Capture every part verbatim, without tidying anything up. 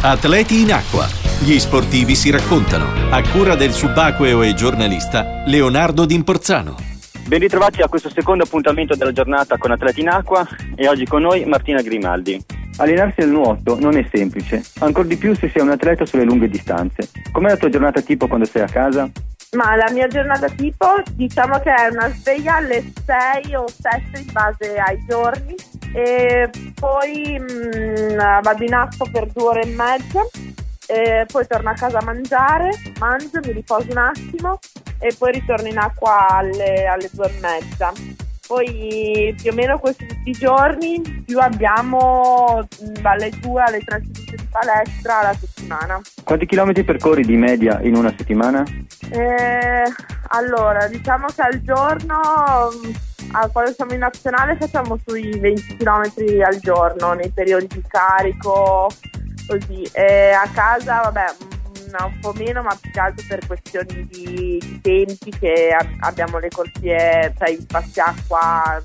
Atleti in acqua. Gli sportivi si raccontano. A cura del subacqueo e giornalista Leonardo D'Imporzano. Ben ritrovati a questo secondo appuntamento della giornata con Atleti in acqua e oggi con noi Martina Grimaldi. Allenarsi al nuoto non è semplice, ancor di più se sei un atleta sulle lunghe distanze. Com'è la tua giornata tipo quando sei a casa? Ma la mia giornata tipo diciamo che è una sveglia alle sei o sette in base ai giorni e poi mh, vado in acqua per due ore e mezza e poi torno a casa a mangiare, mangio, mi riposo un attimo e poi ritorno in acqua alle, alle due e mezza. Poi più o meno questi tutti i giorni, più abbiamo dalle due alle tre sedute di palestra alla settimana. Quanti chilometri percorri di media in una settimana? Eh, allora, diciamo che al giorno, quando siamo in nazionale, facciamo sui venti chilometri al giorno, nei periodi di carico, così. E a casa, vabbè, un po' meno, ma più che altro per questioni di, di tempi, che abbiamo le corsie, cioè i passi acqua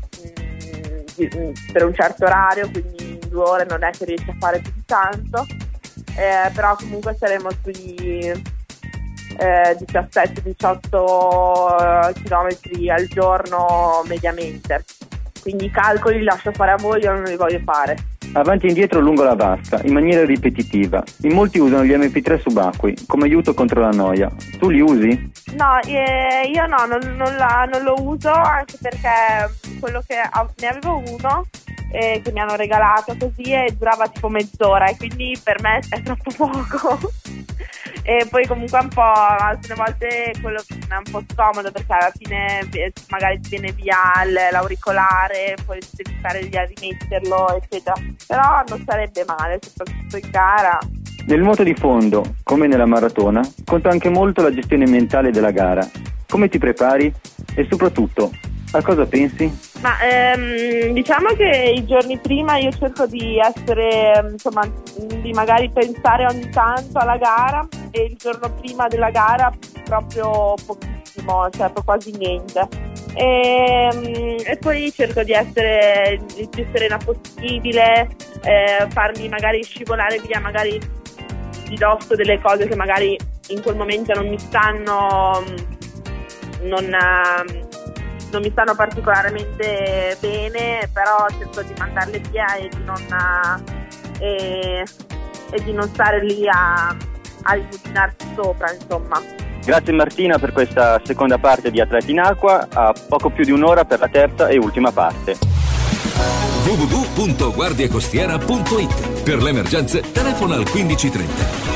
mh, per un certo orario, quindi in due ore non è che riesci a fare più di tanto, eh, però comunque saremo sui eh, diciassette diciotto chilometri al giorno mediamente, quindi i calcoli li lascio fare a voi, io non li voglio fare. Avanti e indietro lungo la vasca, in maniera ripetitiva. In molti usano gli emme pi tre subacquei come aiuto contro la noia. Tu li usi? No, eh, io no, non, non, la, non lo uso, anche perché quello che ne avevo uno eh, che mi hanno regalato così e durava tipo mezz'ora e quindi per me è troppo poco. E poi comunque un po', alcune volte quello è un po' scomodo perché alla fine magari ti viene via l'auricolare, poi devi stare lì a rimetterlo, eccetera. Però non sarebbe male, soprattutto in gara. Nel nuoto di fondo, come nella maratona, conta anche molto la gestione mentale della gara. Come ti prepari? E soprattutto, a cosa pensi? Ma ehm, diciamo che i giorni prima io cerco di essere, insomma, di magari pensare ogni tanto alla gara, e il giorno prima della gara proprio pochissimo, cioè quasi niente. E, e poi cerco di essere il più serena possibile, eh, farmi magari scivolare via magari di dosso delle cose che magari in quel momento non mi stanno non, non mi stanno particolarmente bene, però cerco di mandarle via e di non e, e di non stare lì a, a rimuginarci sopra, insomma. Grazie Martina per questa seconda parte di Atleti in acqua, a poco più di un'ora per la terza e ultima parte. w w w punto guardiacostiera punto it. Per le emergenze telefona al quindici trenta.